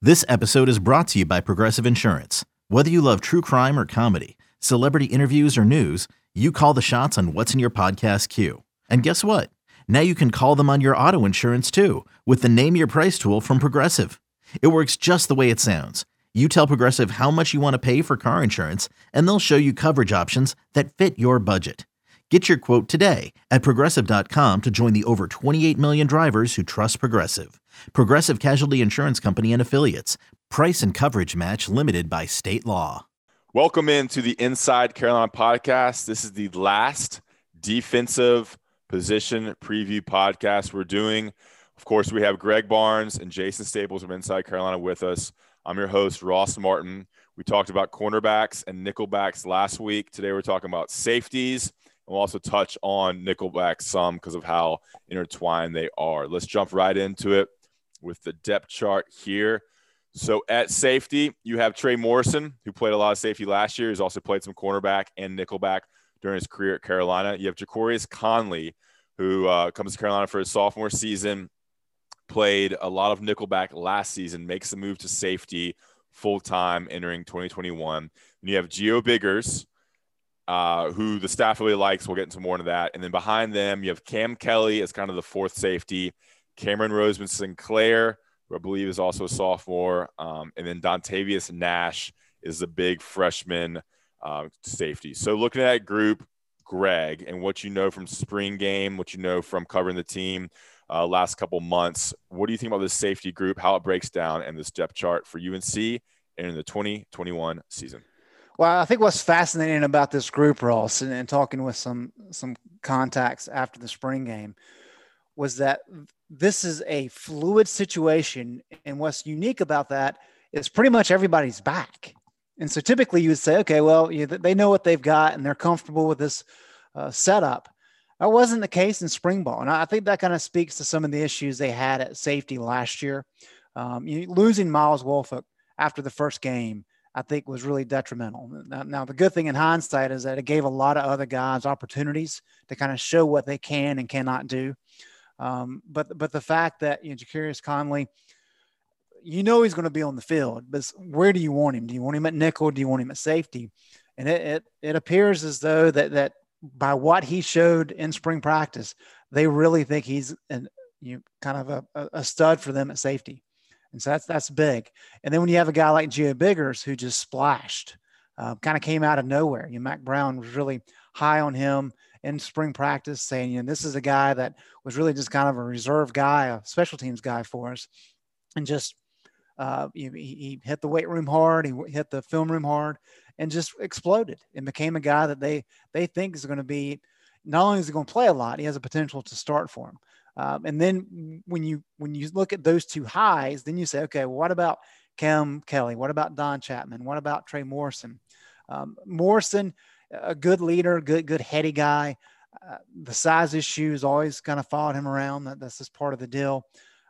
This episode is brought to you by Progressive Insurance. Whether you love true crime or comedy, celebrity interviews or news, you call the shots on what's in your podcast queue. And guess what? Now you can call them on your auto insurance too with the Name Your Price tool from Progressive. It works just the way it sounds. You tell Progressive how much you want to pay for car insurance, and they'll show you coverage options that fit your budget. Get your quote today at Progressive.com to join the over 28 million drivers who trust Progressive. Progressive Casualty Insurance Company and Affiliates. Price and coverage match limited by state law. Welcome into the Inside Carolina podcast. This is the last defensive position preview podcast we're doing. Of course, we have Greg Barnes and Jason Staples from Inside Carolina with us. I'm your host, Ross Martin. We talked about cornerbacks and nickelbacks last week. Today we're talking about safeties. We'll also touch on nickelback some because of how intertwined they are. Let's jump right into it with the depth chart here. So at safety, you have Trey Morrison, who played a lot of safety last year. He's also played some cornerback and nickelback during his career at Carolina. You have Ja'Qurious Conley, who comes to Carolina for his sophomore season, played a lot of nickelback last season, makes the move to safety full-time entering 2021. And you have Gio Biggers, who the staff really likes. We'll get into more into that. And then behind them, you have Cam Kelly as kind of the fourth safety, Cameron Roseman Sinclair, who I believe is also a sophomore, and then Dontavius Nash is the big freshman safety. So looking at that group, Greg, and what you know from spring game, what you know from covering the team last couple months, what do you think about this safety group, how it breaks down, and this depth chart for UNC and in the 2021 season? Well, I think what's fascinating about this group, Ross, and talking with some contacts after the spring game, was that this is a fluid situation. And what's unique about that is pretty much everybody's back. And so typically you would say, okay, well, they know what they've got and they're comfortable with this setup. That wasn't the case in spring ball. And I think that kind of speaks to some of the issues they had at safety last year. Losing Miles Wolfolk after the first game, I think, was really detrimental. Now, the good thing in hindsight is that it gave a lot of other guys opportunities to kind of show what they can and cannot do. But the fact that Ja'Qurious Conley, he's going to be on the field, but where do you want him? Do you want him at nickel? Do you want him at safety? And it appears as though that by what he showed in spring practice, they really think he's kind of a stud for them at safety. And so that's big. And then when you have a guy like Gio Biggers who just splashed, kind of came out of nowhere. Mac Brown was really high on him in spring practice, saying, this is a guy that was really just kind of a reserve guy, a special teams guy for us. And just he hit the weight room hard, he hit the film room hard, and just exploded and became a guy that they think is going to be, not only is he going to play a lot, he has a potential to start for him. And then when you look at those two highs, then you say, okay, well, what about Cam Kelly? What about Don Chapman? What about Trey Morrison? Morrison, a good leader, good heady guy. The size issues always kind of followed him around. That's just part of the deal.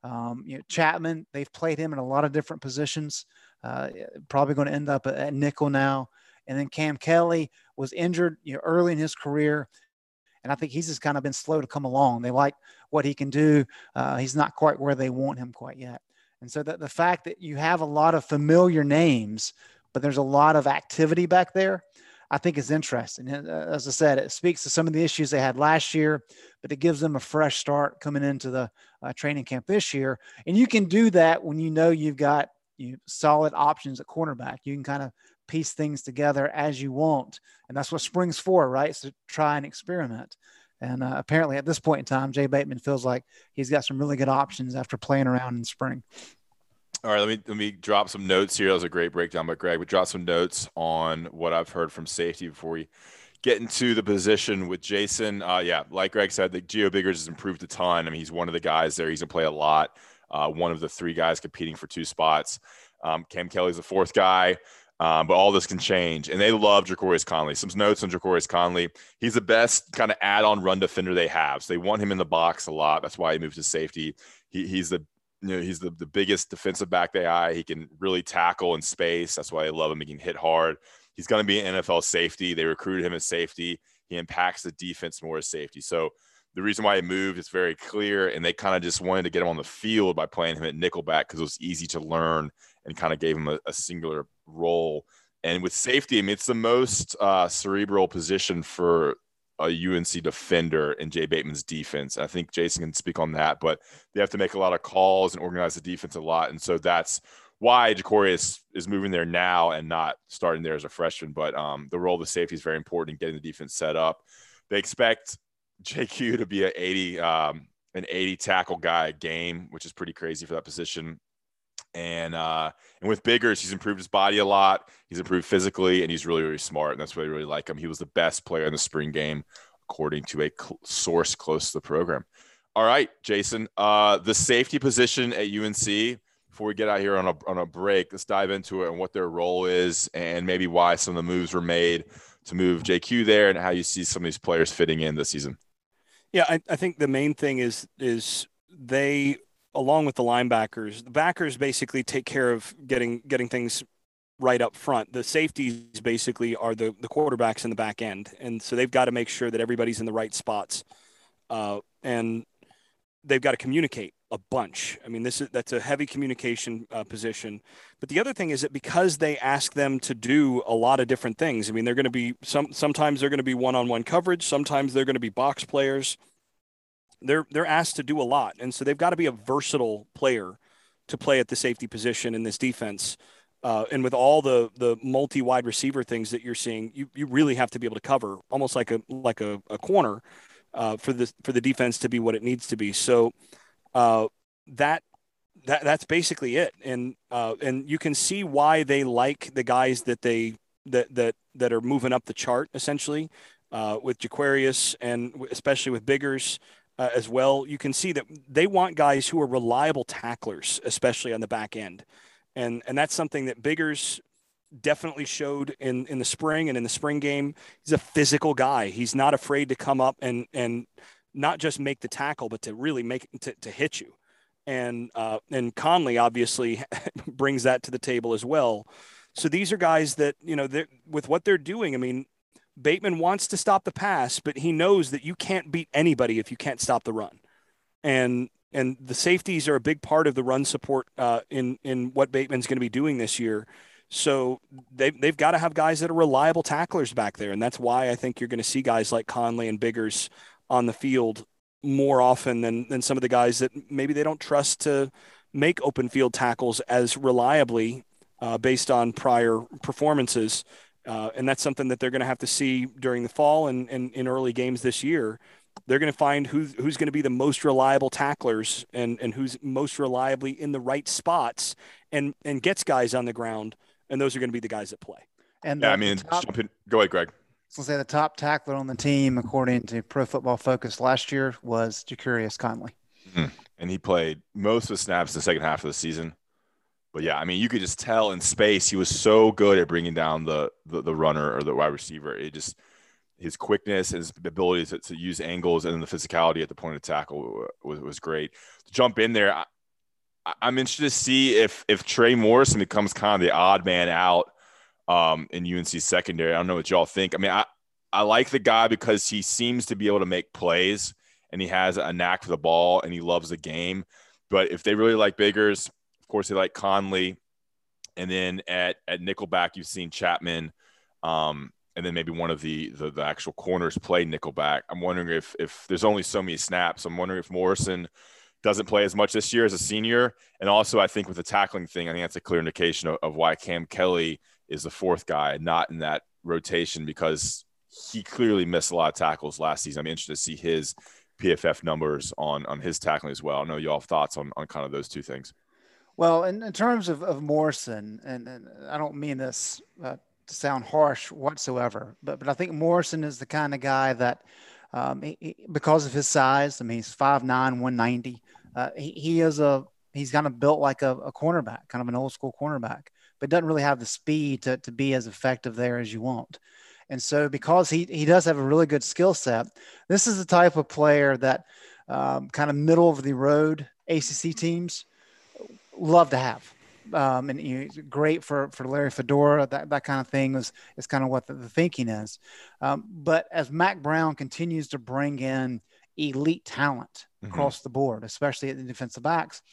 Chapman, they've played him in a lot of different positions. Probably going to end up at nickel now. And then Cam Kelly was injured early in his career. And I think he's just kind of been slow to come along. They like what he can do. He's not quite where they want him quite yet. And so the fact that you have a lot of familiar names, but there's a lot of activity back there, I think is interesting. And as I said, it speaks to some of the issues they had last year, but it gives them a fresh start coming into the training camp this year. And you can do that when you've got solid options at cornerback. You can kind of piece things together as you want. And that's what spring's for, right? So try and experiment. And apparently at this point in time, Jay Bateman feels like he's got some really good options after playing around in spring. All right, let me drop some notes here. That was a great breakdown by Greg. We drop some notes on what I've heard from safety before we get into the position with Jason. Like Greg said, the Gio Biggers has improved a ton. I mean, he's one of the guys there. He's going to play a lot. One of the three guys competing for two spots. Cam Kelly's the fourth guy. But all this can change. And they love Ja'Qurious Conley. Some notes on Ja'Qurious Conley. He's the best kind of add-on run defender they have. So they want him in the box a lot. That's why he moved to safety. He's the biggest defensive back they eye. He can really tackle in space. That's why they love him. He can hit hard. He's going to be an NFL safety. They recruited him as safety. He impacts the defense more as safety. So the reason why he moved is very clear, and they kind of just wanted to get him on the field by playing him at nickelback because it was easy to learn and kind of gave him a singular role. And with safety, I mean, it's the most cerebral position for a UNC defender in Jay Bateman's defense. I think Jason can speak on that, but they have to make a lot of calls and organize the defense a lot. And so that's why Jacorius is moving there now and not starting there as a freshman. But the role of the safety is very important in getting the defense set up. They expect JQ to be an 80 tackle guy a game, which is pretty crazy for that position. And with Biggers, he's improved his body a lot. He's improved physically, and he's really, really smart. And that's why I really like him. He was the best player in the spring game, according to a source close to the program. All right, Jason, the safety position at UNC, before we get out here on a break, let's dive into it and what their role is and maybe why some of the moves were made to move JQ there and how you see some of these players fitting in this season. Yeah, I think the main thing is they, along with the linebackers, the backers basically take care of getting things right up front. The safeties basically are the quarterbacks in the back end. And so they've got to make sure that everybody's in the right spots. And they've got to communicate a bunch. I mean, that's a heavy communication position. But the other thing is that because they ask them to do a lot of different things, I mean, they're going to be sometimes they're going to be one-on-one coverage. Sometimes they're going to be box players. They're asked to do a lot. And so they've got to be a versatile player to play at the safety position in this defense. And with all the multi-wide receiver things that you're seeing, you really have to be able to cover almost like a corner for the defense to be what it needs to be. So that's basically it. And you can see why they like the guys that are moving up the chart essentially with Jacorius and especially with Biggers. As well, you can see that they want guys who are reliable tacklers, especially on the back end. And that's something that Biggers definitely showed in the spring and in the spring game. He's a physical guy. He's not afraid to come up and not just make the tackle, but to really to hit you. And Conley obviously brings that to the table as well. So these are guys that, with what they're doing, I mean, Bateman wants to stop the pass, but he knows that you can't beat anybody if you can't stop the run. And the safeties are a big part of the run support in what Bateman's going to be doing this year. So they've got to have guys that are reliable tacklers back there. And that's why I think you're going to see guys like Conley and Biggers on the field more often than some of the guys that maybe they don't trust to make open field tackles as reliably based on prior performances. And that's something that they're going to have to see during the fall and in early games this year. They're going to find who's going to be the most reliable tacklers and who's most reliably in the right spots and gets guys on the ground. And those are going to be the guys that play. And go ahead, Greg. So say the top tackler on the team, according to Pro Football Focus last year, was Jacorius Conley. Mm-hmm. And he played most of the snaps in the second half of the season. But yeah, I mean, you could just tell in space he was so good at bringing down the runner or the wide receiver. It just his quickness, his ability to use angles, and then the physicality at the point of tackle was great. To jump in there, I'm interested to see if Trey Morrison becomes kind of the odd man out in UNC secondary. I don't know what y'all think. I mean, I like the guy because he seems to be able to make plays and he has a knack for the ball and he loves the game. But if they really like Biggers, of course, they like Conley. And then at nickelback, you've seen Chapman, and then maybe one of the actual corners play nickelback. I'm wondering if there's only so many snaps. I'm wondering if Morrison doesn't play as much this year as a senior. And also, I think with the tackling thing, I think that's a clear indication of why Cam Kelly is the fourth guy, not in that rotation, because he clearly missed a lot of tackles last season. I'm interested to see his PFF numbers on his tackling as well. I know y'all have thoughts on kind of those two things. Well, in terms of Morrison, and I don't mean this to sound harsh whatsoever, but I think Morrison is the kind of guy that, because of his size, I mean, he's 5'9", 190. He's kind of built like a cornerback, kind of an old school cornerback, but doesn't really have the speed to be as effective there as you want. And so because he does have a really good skill set, this is the type of player that kind of middle of the road ACC teams love to have. And great for Larry Fedora, that kind of thing is kind of what the thinking is. But as Mack Brown continues to bring in elite talent across the board, especially at the defensive backs,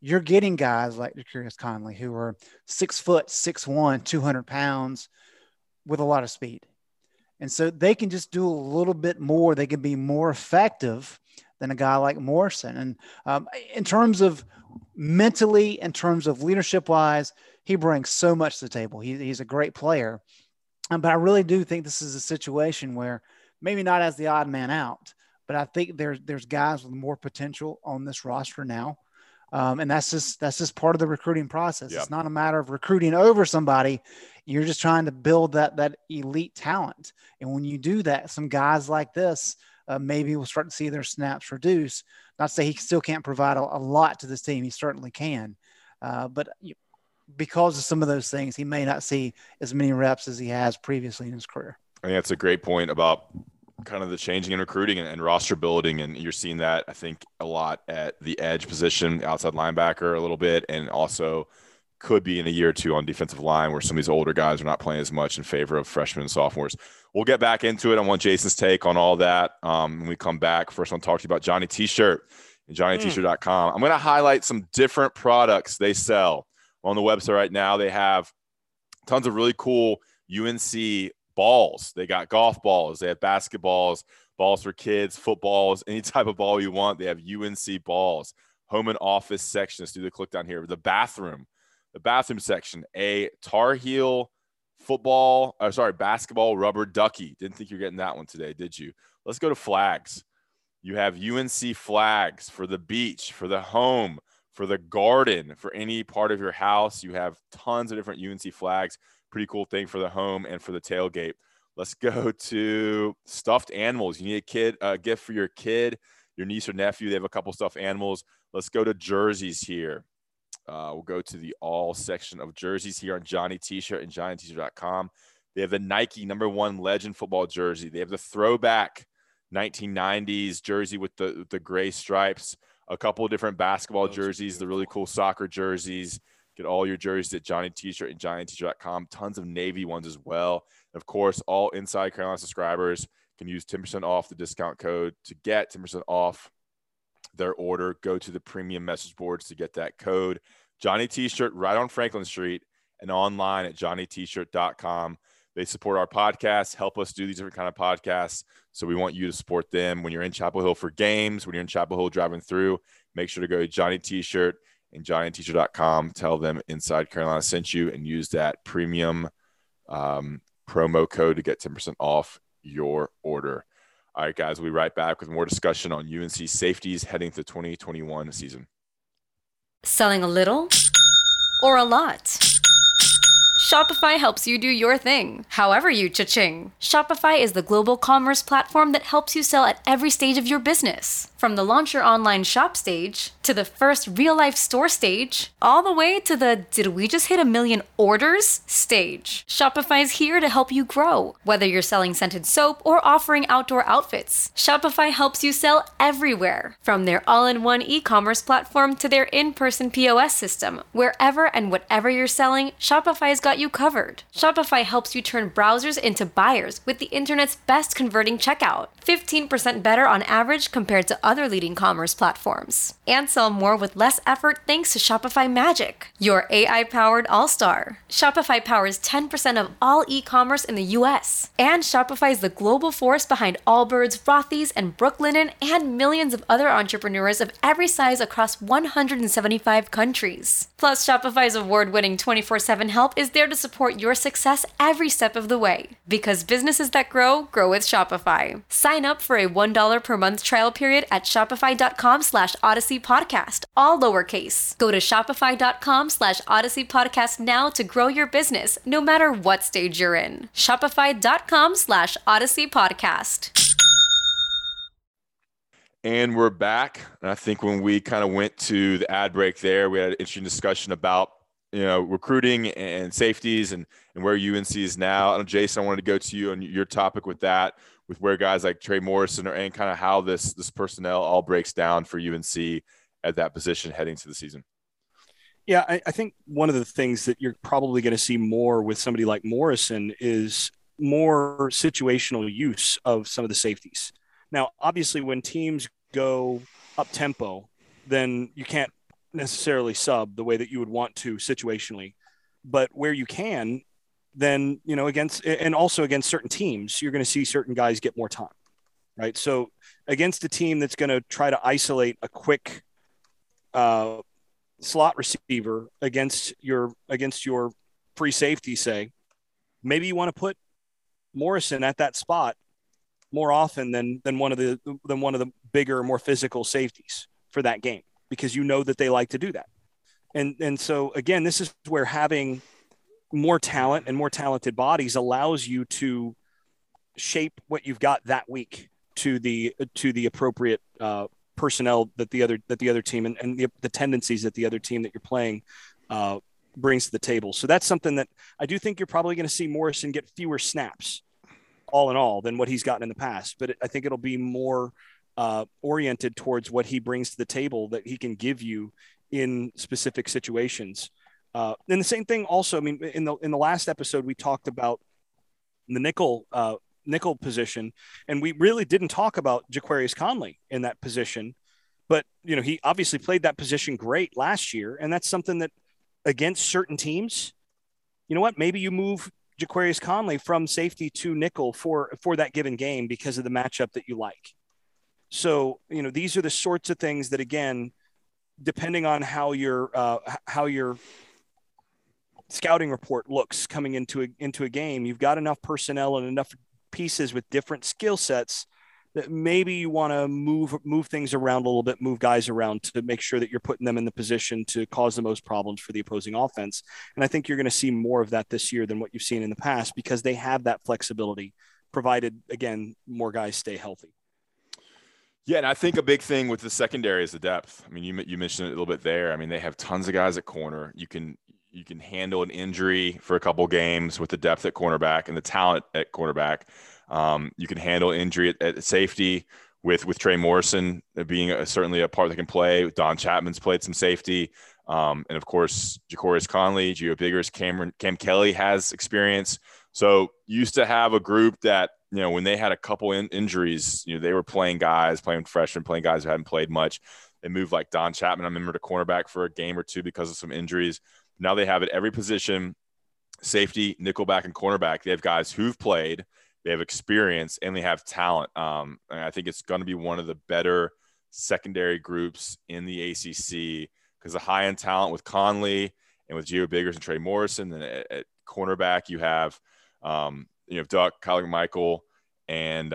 you're getting guys like Ja'Qurious Conley who are 6 foot, 6'1", 200 pounds with a lot of speed. And so they can just do a little bit more. They can be more effective than a guy like Morrison. And in terms of mentally, in terms of leadership wise, he brings so much to the table. He's a great player. But I really do think this is a situation where maybe not as the odd man out, but I think there's guys with more potential on this roster now. And that's just part of the recruiting process. Yeah. It's not a matter of recruiting over somebody. You're just trying to build that elite talent. And when you do that, some guys like this, maybe we'll start to see their snaps reduce. Not to say he still can't provide a lot to this team. He certainly can. But because of some of those things, he may not see as many reps as he has previously in his career. I think that's a great point about kind of the changing in recruiting and roster building. And you're seeing that, I think, a lot at the edge position, outside linebacker a little bit, and also could be in a year or two on defensive line where some of these older guys are not playing as much in favor of freshmen and sophomores. We'll get back into it. I want Jason's take on all that when we come back. First, I want to talk to you about Johnny T-Shirt and JohnnyT-shirt.com. I'm going to highlight some different products they sell on the website right now. They have tons of really cool UNC balls. They got golf balls. They have basketballs, balls for kids, footballs, any type of ball you want. They have UNC balls. Home and office section. Let's do the click down here. The bathroom section. A Tar Heel basketball rubber ducky. Didn't think you were getting that one today, did you? Let's go to flags. You have UNC flags for the beach, for the home, for the garden, for any part of your house. You have tons of different UNC flags. Pretty cool thing for the home and for the tailgate. Let's go to stuffed animals. You need a gift for your kid, your niece or nephew. They have a couple stuffed animals. Let's go to jerseys here. We'll go to the all section of jerseys here on Johnny T-shirt and JohnnyT-shirt.com. They have the Nike #1 Legend football jersey. They have the throwback 1990s jersey with the gray stripes. A couple of different basketball jerseys, the really cool soccer jerseys. Get all your jerseys at Johnny T-shirt and JohnnyT-shirt.com. Tons of Navy ones as well. Of course, all Inside Carolina subscribers can use 10% off the discount code to get 10% off their order. Go to the premium message boards to get that code. Johnny T-shirt right on Franklin Street and online at JohnnyT-shirt.com. They support our podcast, help us do these different kind of podcasts. So we want you to support them. When you're in Chapel Hill for games, when you're in Chapel Hill driving through, make sure to go to Johnny T-shirt and JohnnyT-shirt.com. Tell them Inside Carolina sent you and use that premium promo code to get 10% off your order. All right, guys, we'll be right back with more discussion on UNC safeties heading to the 2021 season. Selling a little or a lot? Shopify helps you do your thing, however you cha-ching. Shopify is the global commerce platform that helps you sell at every stage of your business. From the launch your online shop stage, to the first real-life store stage, all the way to the did we just hit 1 million orders stage. Shopify's here to help you grow. Whether you're selling scented soap or offering outdoor outfits, Shopify helps you sell everywhere. From their all-in-one e-commerce platform to their in-person POS system, wherever and whatever you're selling, Shopify's got you covered. Shopify helps you turn browsers into buyers with the internet's best converting checkout. 15% better on average compared to other leading commerce platforms. And sell more with less effort thanks to Shopify Magic, your AI-powered all-star. Shopify powers 10% of all e-commerce in the US. And Shopify is the global force behind Allbirds, Rothy's, and Brooklinen, and millions of other entrepreneurs of every size across 175 countries. Plus, Shopify's award-winning 24/7 help is there to support your success every step of the way. Because businesses that grow with Shopify. Sign up for a $1 per month trial period at shopify.com/Odyssey Podcast, all lowercase. Go to shopify.com/Odyssey Podcast now to grow your business, no matter what stage you're in. Shopify.com/Odyssey Podcast. And we're back. And I think when we kind of went to the ad break there, we had an interesting discussion about recruiting and safeties and where UNC is now. And Jason, I wanted to go to you on your topic with that, with where guys like Trey Morrison are and kind of how this personnel all breaks down for UNC at that position heading to the season. Yeah, I think one of the things that you're probably going to see more with somebody like Morrison is more situational use of some of the safeties. Now, obviously, when teams go up tempo, then you can't necessarily sub the way that you would want to situationally, but where you can, then, against certain teams, you're going to see certain guys get more time, right? So against a team that's going to try to isolate a quick slot receiver against your free safety, say, maybe you want to put Morrison at that spot more often than one of the bigger, more physical safeties for that game, because that they like to do that. And so again, this is where having more talent and more talented bodies allows you to shape what you've got that week to the appropriate personnel that the other team and the tendencies that the other team that you're playing brings to the table. So that's something that I do think you're probably going to see Morrison get fewer snaps all in all than what he's gotten in the past, but I think it'll be more oriented towards what he brings to the table that he can give you in specific situations. And the same thing also, I mean, in the last episode, we talked about the nickel position, and we really didn't talk about Jaquarius Conley in that position, but he obviously played that position great last year. And that's something that against certain teams, maybe you move Jaquarius Conley from safety to nickel for that given game because of the matchup that you like. So, these are the sorts of things that, again, depending on how your scouting report looks coming into a game, you've got enough personnel and enough pieces with different skill sets that maybe you want to move things around a little bit, move guys around to make sure that you're putting them in the position to cause the most problems for the opposing offense. And I think you're going to see more of that this year than what you've seen in the past, because they have that flexibility, provided, again, more guys stay healthy. Yeah, and I think a big thing with the secondary is the depth. I mean, you mentioned it a little bit there. I mean, they have tons of guys at corner. You can handle an injury for a couple games with the depth at cornerback and the talent at cornerback. You can handle injury at safety with Trey Morrison being certainly a part that can play. Don Chapman's played some safety. And of course, Jaquarius Conley, Gio Biggers, Cam Kelly has experience. So used to have a group that, when they had a couple injuries, they were playing freshmen, playing guys who hadn't played much. They moved like Don Chapman, I remember, to cornerback for a game or two because of some injuries. Now they have at every position, safety, nickelback, and cornerback. They have guys who've played, they have experience, and they have talent. And I think it's going to be one of the better secondary groups in the ACC, because the high-end talent with Conley and with Gio Biggers and Trey Morrison. Then at cornerback, you have Duck, Kyler McMichael, and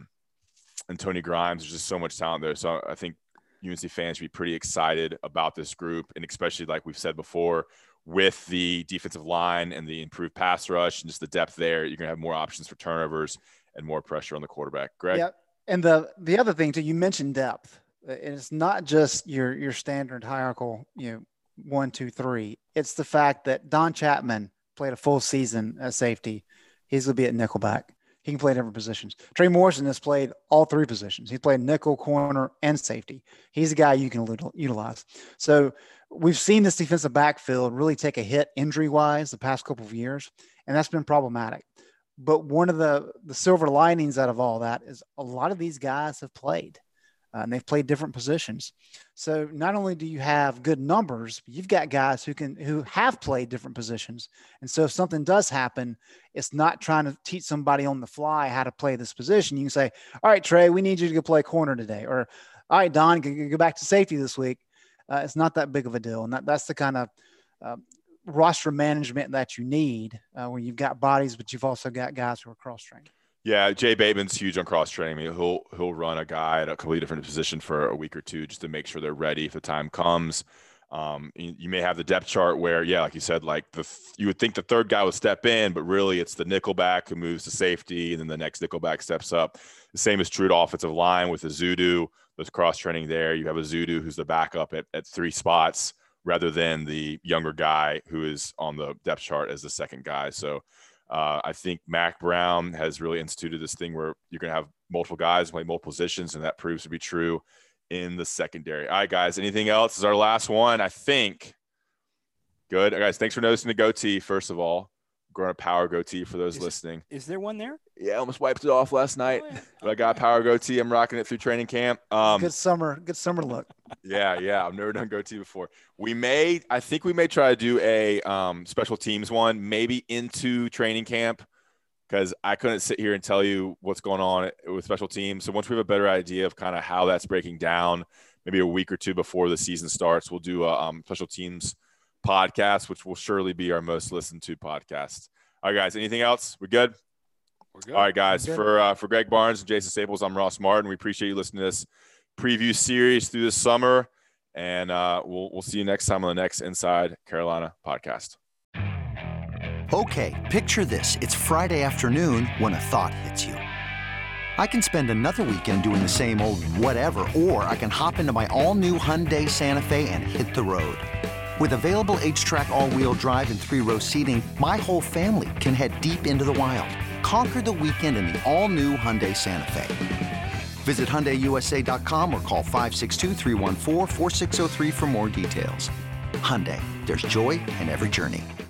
Tony Grimes. There's just so much talent there. So I think UNC fans should be pretty excited about this group, and especially, like we've said before, with the defensive line and the improved pass rush and just the depth there, you're going to have more options for turnovers and more pressure on the quarterback. Greg? Yeah. And the other thing too, you mentioned depth, and it's not just your standard hierarchical, 1, 2, 3. It's the fact that Don Chapman played a full season at safety. He's going to be at nickelback. He can play different positions. Trey Morrison has played all three positions. He played nickel, corner, and safety. He's a guy you can utilize. So we've seen this defensive backfield really take a hit injury-wise the past couple of years, and that's been problematic. But one of the silver linings out of all that is a lot of these guys have played, and they've played different positions. So not only do you have good numbers, but you've got guys who have played different positions. And so if something does happen, it's not trying to teach somebody on the fly how to play this position. You can say, all right, Trey, we need you to go play corner today. Or, all right, Don, can you go back to safety this week? It's not that big of a deal. And that's the kind of roster management that you need when you've got bodies, but you've also got guys who are cross-trained. Yeah, Jay Bateman's huge on cross-training. I mean, he'll run a guy at a completely different position for a week or two just to make sure they're ready if the time comes. You may have the depth chart where, yeah, like you said, like you would think the third guy would step in, but really it's the nickelback who moves to safety, and then the next nickelback steps up. The same is true to offensive line with Ezeudu. There's cross-training there. You have Ezeudu who's the backup at 3 spots rather than the younger guy who is on the depth chart as the second guy. So I think Mack Brown has really instituted this thing where you're going to have multiple guys play multiple positions, and that proves to be true in the secondary. All right, guys, anything else? This is our last one, I think. Good. Guys, thanks for noticing the goatee, first of all. growing a power goatee for those listening. Is there one there? Yeah, I almost wiped it off last night. Oh, yeah. But I got a power goatee. I'm rocking it through training camp. Good summer look. Yeah. I've never done goatee before. I think we may try to do a special teams one, maybe into training camp, because I couldn't sit here and tell you what's going on with special teams. So once we have a better idea of kind of how that's breaking down, maybe a week or two before the season starts, we'll do a special teams podcast, which will surely be our most listened to podcast. All right, guys, anything else? We're good? We're good. All right, guys, for Greg Barnes and Jason Staples, I'm Ross Martin. We appreciate you listening to this preview series through the summer, and we'll see you next time on the next Inside Carolina podcast. Okay, picture this. It's Friday afternoon when a thought hits you. I can spend another weekend doing the same old whatever, or I can hop into my all-new Hyundai Santa Fe and hit the road. With available H-Track all-wheel drive and 3-row seating, my whole family can head deep into the wild. Conquer the weekend in the all-new Hyundai Santa Fe. Visit HyundaiUSA.com or call 562-314-4603 for more details. Hyundai, there's joy in every journey.